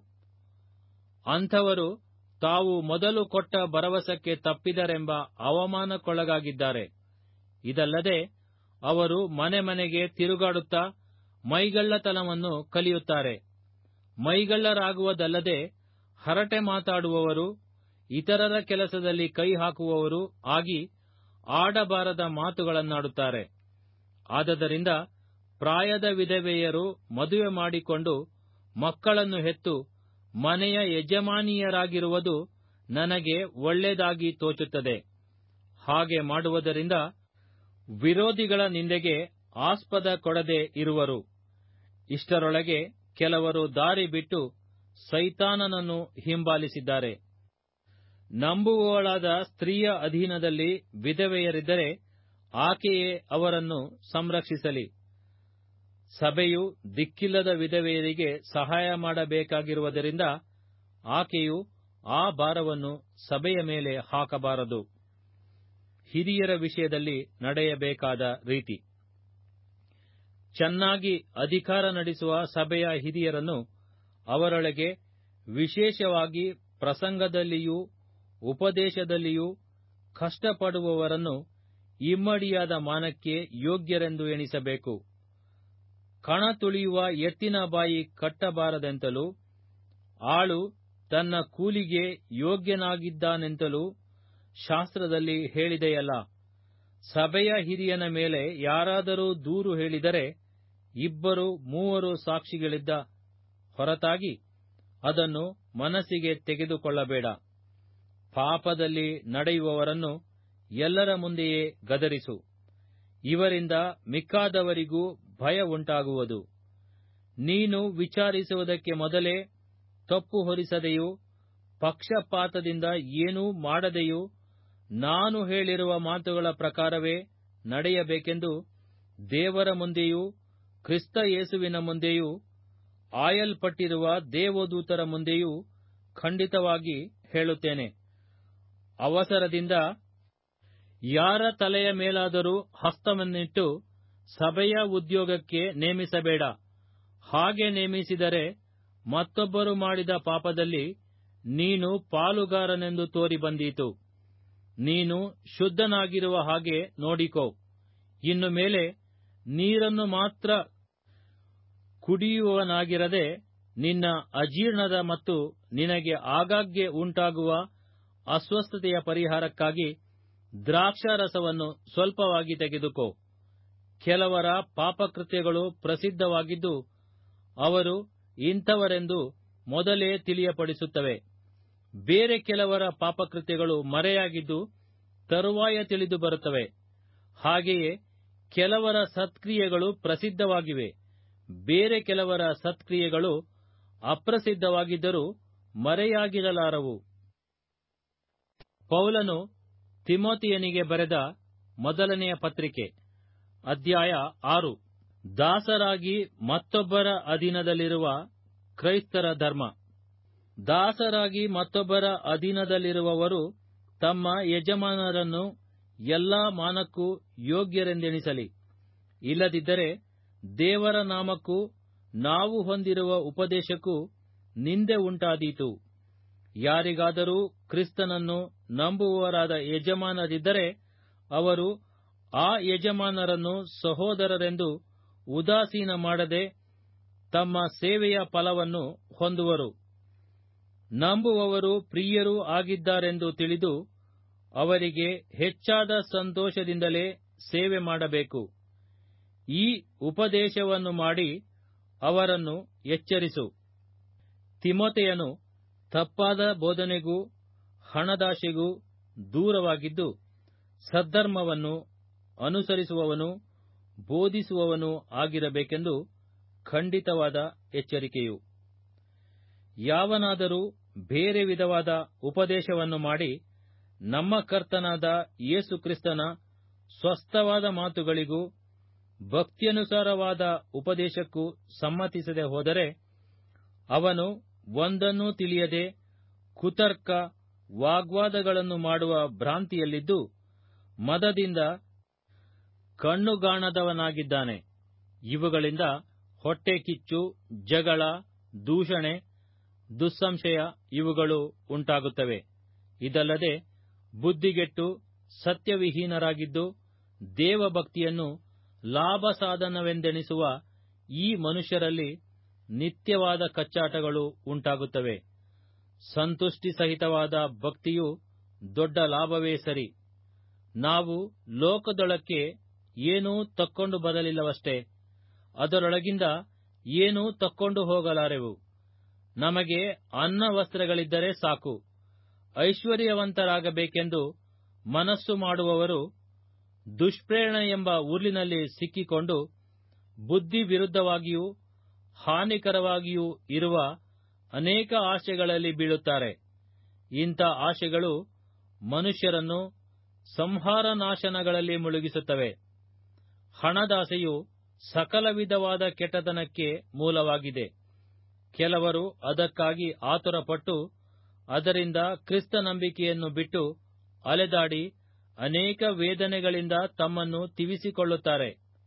ಅಂಥವರು ತಾವು ಮೊದಲು ಕೊಟ್ಟ ಭರವಸಕ್ಕೆ ತಪ್ಪಿದರೆಂಬ ಅವಮಾನಕ್ಕೊಳಗಾಗಿದ್ದಾರೆ. ಇದಲ್ಲದೆ ಅವರು ಮನೆ ಮನೆಗೆ ತಿರುಗಾಡುತ್ತಾ ಮೈಗಳ್ಳತನವನ್ನು ಕಲಿಯುತ್ತಾರೆ. ಮೈಗಳ್ಳರಾಗುವುದಲ್ಲದೆ ಹರಟೆ ಮಾತಾಡುವವರು, ಇತರರ ಕೆಲಸದಲ್ಲಿ ಕೈ ಹಾಕುವವರು ಆಗಿ ಆಡಬಾರದ ಮಾತುಗಳನ್ನಾಡುತ್ತಾರೆ. ಆದದರಿಂದ ಪ್ರಾಯದ ವಿಧವೆಯರು ಮದುವೆ ಮಾಡಿಕೊಂಡು ಮಕ್ಕಳನ್ನು ಹೆತ್ತು ಮನೆಯ ಯಜಮಾನಿಯರಾಗಿರುವುದು ನನಗೆ ಒಳ್ಳೆಯದಾಗಿ ತೋಚುತ್ತದೆ. ಹಾಗೆ ಮಾಡುವುದರಿಂದ ವಿರೋಧಿಗಳ ನಿಂದೆಗೆ ಆಸ್ಪದ ಕೊಡದೆ ಇರುವರು. ಇಷ್ಟರೊಳಗೆ ಕೆಲವರು ದಾರಿ ಬಿಟ್ಟು ಸೈತಾನನನ್ನು ಹಿಂಬಾಲಿಸಿದ್ದಾರೆ. ನಂಬುವವಳಾದ ಸ್ತ್ರೀಯ ಅಧೀನದಲ್ಲಿ ವಿಧವೆಯರಿದ್ದರೆ ಆಕೆಯೇ ಅವರನ್ನು ಸಂರಕ್ಷಿಸಲಿ. ಸಭೆಯು ದಿಕ್ಕಿಲ್ಲದ ವಿಧವೆಯರಿಗೆ ಸಹಾಯ ಮಾಡಬೇಕಾಗಿರುವುದರಿಂದ ಆಕೆಯು ಆ ಭಾರವನ್ನು ಸಭೆಯ ಮೇಲೆ ಹಾಕಬಾರದು. ಹಿರಿಯರ ವಿಷಯದಲ್ಲಿ ನಡೆಯಬೇಕಾದ ರೀತಿ. ಚೆನ್ನಾಗಿ ಅಧಿಕಾರ ನಡೆಸುವ ಸಭೆಯ ಹಿರಿಯರನ್ನು ಅವರೊಳಗೆ ವಿಶೇಷವಾಗಿ ಪ್ರಸಂಗದಲ್ಲಿಯೂ ಉಪದೇಶದಲ್ಲಿಯೂ ಕಷ್ಟಪಡುವವರನ್ನು ಇಮ್ಮಡಿಯಾದ ಮಾನಕ್ಕೆ ಯೋಗ್ಯರೆಂದು ಎಣಿಸಬೇಕು. ಕಣ ತುಳಿಯುವ ಎತ್ತಿನ ಬಾಯಿ ಕಟ್ಟಬಾರದೆಂತಲೂ, ಆಳು ತನ್ನ ಕೂಲಿಗೆ ಯೋಗ್ಯನಾಗಿದ್ದಾನೆಂತಲೂ ಶಾಸ್ತ್ರದಲ್ಲಿ ಹೇಳಿದೆಯಲ್ಲ. ಸಭೆಯ ಹಿರಿಯನ ಮೇಲೆ ಯಾರಾದರೂ ದೂರು ಹೇಳಿದರೆ ಇಬ್ಬರು ಮೂವರು ಸಾಕ್ಷಿಗಳಿದ್ದ ಹೊರತಾಗಿ ಅದನ್ನು ಮನಸ್ಸಿಗೆ ತೆಗೆದುಕೊಳ್ಳಬೇಡ. ಪಾಪದಲ್ಲಿ ನಡೆಯುವವರನ್ನು ಎಲ್ಲರ ಮುಂದೆಯೇ ಗದರಿಸು. ಇವರಿಂದ ಮಿಕ್ಕಾದವರಿಗೂ ಭಯ ಉಂಟಾಗುವುದು. ನೀನು ವಿಚಾರಿಸುವುದಕ್ಕೆ ಮೊದಲೇ ತಪ್ಪು ಹೊರಿಸದೆಯೂ ಪಕ್ಷಪಾತದಿಂದ ಏನೂ ಮಾಡದೆಯೂ ನಾನು ಹೇಳಿರುವ ಮಾತುಗಳ ಪ್ರಕಾರವೇ ನಡೆಯಬೇಕೆಂದು ದೇವರ ಮುಂದೆಯೂ ಕ್ರಿಸ್ತ ಯೇಸುವಿನ ಮುಂದೆಯೂ ಆಯಲ್ಪಟ್ಟಿರುವ ದೇವದೂತರ ಮುಂದೆಯೂ ಖಂಡಿತವಾಗಿ ಹೇಳುತ್ತೇನೆ. ಅವಸರದಿಂದ ಯಾರ ತಲೆಯ ಮೇಲಾದರೂ ಹಸ್ತವನ್ನಿಟ್ಟು ಸಭೆಯ ಉದ್ಯೋಗಕ್ಕೆ ನೇಮಿಸಬೇಡ. ಹಾಗೆ ನೇಮಿಸಿದರೆ ಮತ್ತೊಬ್ಬರು ಮಾಡಿದ ಪಾಪದಲ್ಲಿ ನೀನು ಪಾಲುಗಾರನೆಂದು ತೋರಿ ಬಂದೀತು. ನೀನು ಶುದ್ಧನಾಗಿರುವ ಹಾಗೆ ನೋಡಿಕೋ. ಇನ್ನು ಮೇಲೆ ನೀರನ್ನು ಮಾತ್ರ ಕುಡಿಯುವವನಾಗಿರದೆ ನಿನ್ನ ಅಜೀರ್ಣದ ಮತ್ತು ನಿನಗೆ ಆಗಾಗ್ಗೆ ಉಂಟಾಗುವ ಅಸ್ವಸ್ಥತೆಯ ಪರಿಹಾರಕ್ಕಾಗಿ ದ್ರಾಕ್ಷಾರಸವನ್ನು ಸ್ವಲ್ಪವಾಗಿ ತೆಗೆದುಕೋ. ಕೆಲವರ ಪಾಪಕೃತ್ಯಗಳು ಪ್ರಸಿದ್ಧವಾಗಿದ್ದು ಅವರು ಇಂಥವರೆಂದು ಮೊದಲೇ ತಿಳಿಯಪಡಿಸುತ್ತವೆ. ಬೇರೆ ಕೆಲವರ ಪಾಪಕೃತ್ಯಗಳು ಮರೆಯಾಗಿದ್ದು ತರುವಾಯ ತಿಳಿದು ಬರುತ್ತವೆ. ಹಾಗೆಯೇ ಕೆಲವರ ಸತ್ಕ್ರಿಯೆಗಳು ಪ್ರಸಿದ್ಧವಾಗಿವೆ. ಬೇರೆ ಕೆಲವರ ಸತ್ಕ್ರಿಯೆಗಳು ಅಪ್ರಸಿದ್ಧವಾಗಿದ್ದರೂ ಮರೆಯಾಗಿರಲಾರವು. ಪೌಲನು ತಿಮೋಥೆಯನಿಗೆ ಬರೆದ ಮೊದಲನೆಯ ಪತ್ರಿಕೆ, ಅಧ್ಯಾಯ ಆರು. ದಾಸರಾಗಿ ಮತ್ತೊಬ್ಬರ ಅಧೀನದಲ್ಲಿರುವ ಕ್ರೈಸ್ತರ ಧರ್ಮ. ದಾಸರಾಗಿ ಮತ್ತೊಬ್ಬರ ಅಧೀನದಲ್ಲಿರುವವರು ತಮ್ಮ ಯಜಮಾನರನ್ನು ಎಲ್ಲಾ ಮಾನಕ್ಕೂ ಯೋಗ್ಯರೆಂದೆಣಿಸಲಿ. ಇಲ್ಲದಿದ್ದರೆ ದೇವರ ನಾಮಕ್ಕೂ ನಾವು ಹೊಂದಿರುವ ಉಪದೇಶಕ್ಕೂ ನಿಂದೆ ಉಂಟಾದೀತು. ಯಾರಿಗಾದರೂ ಕ್ರಿಸ್ತನನ್ನು ನಂಬುವವರಾದ ಯಜಮಾನರಿದ್ದರೆ ಅವರು ಆ ಯಜಮಾನರನ್ನು ಸಹೋದರರೆಂದು ಉದಾಸೀನ ಮಾಡದೆ ತಮ್ಮ ಸೇವೆಯ ಫಲವನ್ನು ಹೊಂದುವರು. ನಂಬುವವರು ಪ್ರಿಯರೂ ಆಗಿದ್ದಾರೆಂದು ತಿಳಿದು ಅವರಿಗೆ ಹೆಚ್ಚಾದ ಸಂತೋಷದಿಂದಲೇ ಸೇವೆ ಮಾಡಬೇಕು. ಈ ಉಪದೇಶವನ್ನು ಮಾಡಿ ಅವರನ್ನು ಎಚ್ಚರಿಸು. ತಿಮೋಥೆಯನು ತಪ್ಪಾದ ಬೋಧನೆಗೂ ಹಣದಾಶೆಗೂ ದೂರವಾಗಿದ್ದು ಸದ್ಧರ್ಮವನ್ನು ಅನುಸರಿಸುವವನೂ ಬೋಧಿಸುವವನೂ ಆಗಿರಬೇಕೆಂದು ಖಂಡಿತವಾದ ಎಚ್ಚರಿಕೆಯು. ಯಾವನಾದರೂ ಬೇರೆ ವಿಧವಾದ ಉಪದೇಶವನ್ನು ಮಾಡಿ ನಮ್ಮ ಕರ್ತನಾದ ಯೇಸು ಕ್ರಿಸ್ತನ ಸ್ವಸ್ಥವಾದ ಮಾತುಗಳಿಗೂ ಭಕ್ತಿಯನುಸಾರವಾದ ಉಪದೇಶಕ್ಕೂ ಸಮ್ಮತಿಸದೆ ಹೋದರೆ ಅವನು ಒಂದನ್ನೂ ತಿಳಿಯದೆ ಕುತರ್ಕ ವಾಗ್ವಾದಗಳನ್ನು ಮಾಡುವ ಭ್ರಾಂತಿಯಲ್ಲಿದ್ದು ಮದದಿಂದ ಕಣ್ಣುಗಾಣದವನಾಗಿದ್ದಾನೆ. ಇವುಗಳಿಂದ ಹೊಟ್ಟೆಕಿಚ್ಚು, ಜಗಳ, ದೂಷಣೆ, ದುಸ್ಸಂಶಯ ಇವುಗಳು ಉಂಟಾಗುತ್ತವೆ. ಇದಲ್ಲದೆ ಬುದ್ಧಿಗೆಟ್ಟು ಸತ್ಯವಿಹೀನರಾಗಿದ್ದು ದೇವಭಕ್ತಿಯನ್ನು ಲಾಭಸಾಧನವೆಂದೆಣಿಸುವ ಈ ಮನುಷ್ಯರಲ್ಲಿ ನಿತ್ಯವಾದ ಕಚ್ಚಾಟಗಳು ಉಂಟಾಗುತ್ತವೆ. ಸಂತುಷ್ಟಿ ಸಹಿತವಾದ ಭಕ್ತಿಯು ದೊಡ್ಡ ಲಾಭವೇ ಸರಿ. ನಾವು ಲೋಕದೊಳಕ್ಕೆ ಏನೂ ತಕ್ಕೊಂಡು ಬರಲಿಲ್ಲವಷ್ಟೇ, ಅದರೊಳಗಿಂದ ಏನೂ ತಕ್ಕೊಂಡು ಹೋಗಲಾರೆವು. ನಮಗೆ ಅನ್ನ ವಸ್ತ್ರಗಳಿದ್ದರೆ ಸಾಕು. ಐಶ್ವರ್ಯವಂತರಾಗಬೇಕೆಂದು ಮನಸ್ಸು ಮಾಡುವವರು ದುಷ್ಪ್ರೇರಣೆ ಎಂಬ ಉರುಲಿನಲ್ಲಿ ಸಿಕ್ಕಿಕೊಂಡು ಬುದ್ಧಿ ವಿರುದ್ಧವಾಗಿಯೂ ಹಾನಿಕರವಾಗಿಯೂ ಇರುವ ಅನೇಕ ಆಶೆಗಳಲ್ಲಿ ಬೀಳುತ್ತಾರೆ. ಇಂಥ ಆಶೆಗಳು ಮನುಷ್ಯರನ್ನು ಸಂಹಾರನಾಶನಗಳಲ್ಲಿ ಮುಳುಗಿಸುತ್ತವೆ. ಹಣದಾಸೆಯು ಸಕಲ ವಿಧವಾದ ಕೆಟ್ಟತನಕ್ಕೆ ಮೂಲವಾಗಿದೆ. ಕೆಲವರು ಅದಕ್ಕಾಗಿ ಆತುರಪಟ್ಟು ಅದರಿಂದ ಕ್ರಿಸ್ತ ನಂಬಿಕೆಯನ್ನು ಬಿಟ್ಟು ಅಲೆದಾಡಿ ಅನೇಕ ವೇದನೆಗಳಿಂದ ತಮ್ಮನ್ನು ತಿವಿಸಿಕೊಳ್ಳುತ್ತಾರೆ.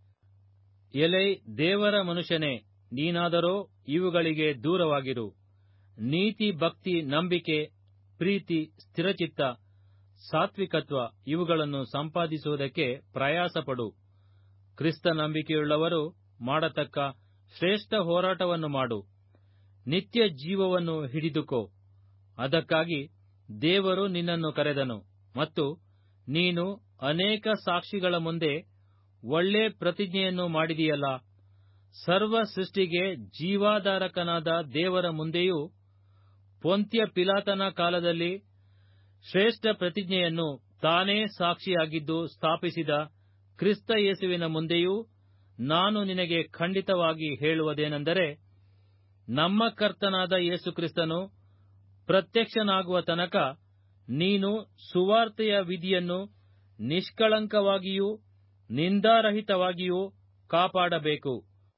ಎಲೈ ದೇವರ ಮನುಷ್ಯನೇ, ನೀನಾದರೋ ಇವುಗಳಿಗೆ ದೂರವಾಗಿರು. ನೀತಿ, ಭಕ್ತಿ, ನಂಬಿಕೆ, ಪ್ರೀತಿ, ಸ್ಥಿರಚಿತ್ತ, ಸಾತ್ವಿಕತ್ವ ಇವುಗಳನ್ನು ಸಂಪಾದಿಸುವುದಕ್ಕೆ ಪ್ರಯಾಸಪಡು. ಕ್ರಿಸ್ತ ನಂಬಿಕೆಯುಳ್ಳವರು ಮಾಡತಕ್ಕ ಶ್ರೇಷ್ಠ ಹೋರಾಟವನ್ನು ಮಾಡು. ನಿತ್ಯ ಜೀವವನ್ನು ಹಿಡಿದುಕೋ. ಅದಕ್ಕಾಗಿ ದೇವರು ನಿನ್ನನ್ನು ಕರೆದನು ಮತ್ತು ನೀನು ಅನೇಕ ಸಾಕ್ಷಿಗಳ ಮುಂದೆ ಒಳ್ಳೆ ಪ್ರತಿಜ್ಞೆಯನ್ನು ಮಾಡಿದೆಯಲ್ಲ. ಸರ್ವ ಸೃಷ್ಟಿಗೆ ಜೀವಾಧಾರಕನಾದ ದೇವರ ಮುಂದೆಯೂ ಪೊಂತ್ಯ ಪಿಲಾತನ ಕಾಲದಲ್ಲಿ ಶ್ರೇಷ್ಠ ಪ್ರತಿಜ್ಞೆಯನ್ನು ತಾನೇ ಸಾಕ್ಷಿಯಾಗಿದ್ದು ಸ್ಥಾಪಿಸಿದ ಕ್ರಿಸ್ತ ಯೇಸುವಿನ ಮುಂದೆಯೂ ನಾನು ನಿನಗೆ ಖಂಡಿತವಾಗಿ ಹೇಳುವುದೇನೆಂದರೆ, ನಮ್ಮ ಕರ್ತನಾದ ಯೇಸು ಕ್ರಿಸ್ತನು ಪ್ರತ್ಯಕ್ಷನಾಗುವ ತನಕ ನೀನು ಸುವಾರ್ತೆಯ ವಿಧಿಯನ್ನು ನಿಷ್ಕಳಂಕವಾಗಿಯೂ ನಿಂದಾರಹಿತವಾಗಿಯೂ ಕಾಪಾಡಬೇಕು.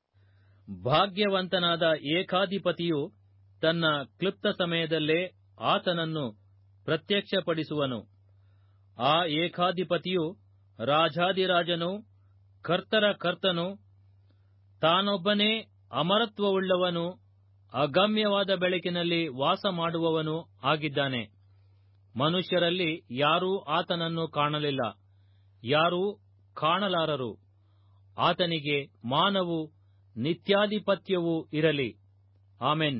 ಭಾಗ್ಯವಂತನಾದ ಏಕಾಧಿಪತಿಯು ತನ್ನ ಕ್ಲುಪ್ತ ಸಮಯದಲ್ಲೇ ಆತನನ್ನು ಪ್ರತ್ಯಕ್ಷಪಡಿಸುವನು. ಆ ಏಕಾಧಿಪತಿಯು ರಾಜಾಧಿರಾಜನೂ ಕರ್ತರ ಕರ್ತನೂ ತಾನೊಬ್ಬನೇ ಅಮರತ್ವವುಳ್ಳವನೂ ಅಗಮ್ಯವಾದ ಬೆಳಕಿನಲ್ಲಿ ವಾಸ ಮಾಡುವವನೂ ಆಗಿದ್ದಾನೆ. ಮನುಷ್ಯರಲ್ಲಿ ಯಾರೂ ಆತನನ್ನು ಕಾಣಲಿಲ್ಲ, ಯಾರೂ ಕಾಣಲಾರರು. ಆತನಿಗೆ ಮಾನವೂ ನಿತ್ಯಾಧಿಪತ್ಯವೂ ಇರಲಿ. ಆಮೆನ್.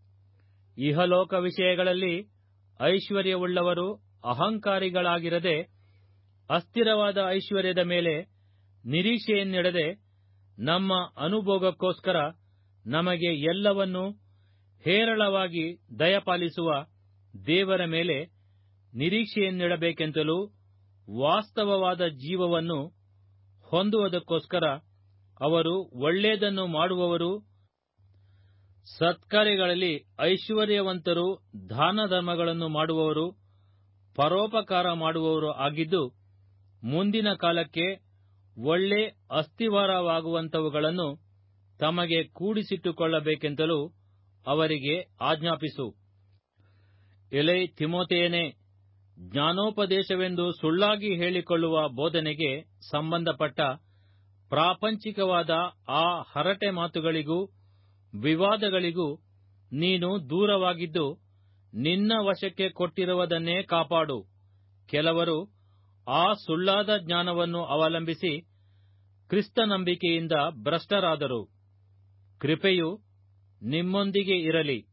ಇಹಲೋಕ ವಿಷಯಗಳಲ್ಲಿ ಐಶ್ವರ್ಯವುಳ್ಳವರು ಅಹಂಕಾರಿಗಳಾಗಿರದೆ, ಅಸ್ಥಿರವಾದ ಐಶ್ವರ್ಯದ ಮೇಲೆ ನಿರೀಕ್ಷೆಯನ್ನಿಡದೆ, ನಮ್ಮ ಅನುಭೋಗಕ್ಕೋಸ್ಕರ ನಮಗೆ ಎಲ್ಲವನ್ನೂ ಹೇರಳವಾಗಿ ದಯಪಾಲಿಸುವ ದೇವರ ಮೇಲೆ ನಿರೀಕ್ಷೆಯನ್ನಿಡಬೇಕೆಂತಲೂ, ವಾಸ್ತವವಾದ ಜೀವವನ್ನು ಹೊಂದುವುದಕ್ಕೋಸ್ಕರ ಅವರು ಒಳ್ಳೆಯದನ್ನು ಮಾಡುವವರೂ, ಸತ್ಕಾರ್ಯಗಳಲ್ಲಿ ಐಶ್ವರ್ಯವಂತರೂ, ದಾನಧರ್ಮಗಳನ್ನು ಮಾಡುವವರು, ಪರೋಪಕಾರ ಮಾಡುವವರು ಆಗಿದ್ದು, ಮುಂದಿನ ಕಾಲಕ್ಕೆ ಒಳ್ಳೆ ಅಸ್ತಿವಾರವಾಗುವಂಥವುಗಳನ್ನು ತಮಗೆ ಕೂಡಿಸಿಟ್ಟುಕೊಳ್ಳಬೇಕೆಂತಲೂ ಅವರಿಗೆ ಆಜ್ಞಾಪಿಸು. ಎಲೈ ತಿಮೊಥೆಯನೇ, ಜ್ಞಾನೋಪದೇಶವೆಂದು ಸುಳ್ಳಾಗಿ ಹೇಳಿಕೊಳ್ಳುವ ಬೋಧನೆಗೆ ಸಂಬಂಧಪಟ್ಟ ಪ್ರಾಪಂಚಿಕವಾದ ಆ ಹರಟೆ ಮಾತುಗಳಿಗೂ ವಿವಾದಗಳಿಗೂ ನೀನು ದೂರವಾಗಿದ್ದು, ನಿನ್ನ ವಶಕ್ಕೆ ಕೊಟ್ಟಿರುವುದನ್ನೇ ಕಾಪಾಡು. ಕೆಲವರು ಆ ಸುಳ್ಳಾದ ಜ್ಞಾನವನ್ನು ಅವಲಂಬಿಸಿ ಕ್ರಿಸ್ತ ನಂಬಿಕೆಯಿಂದ ಭ್ರಷ್ಟರಾದರು. ಕೃಪೆಯು ನಿಮ್ಮೊಂದಿಗೆ ಇರಲಿ.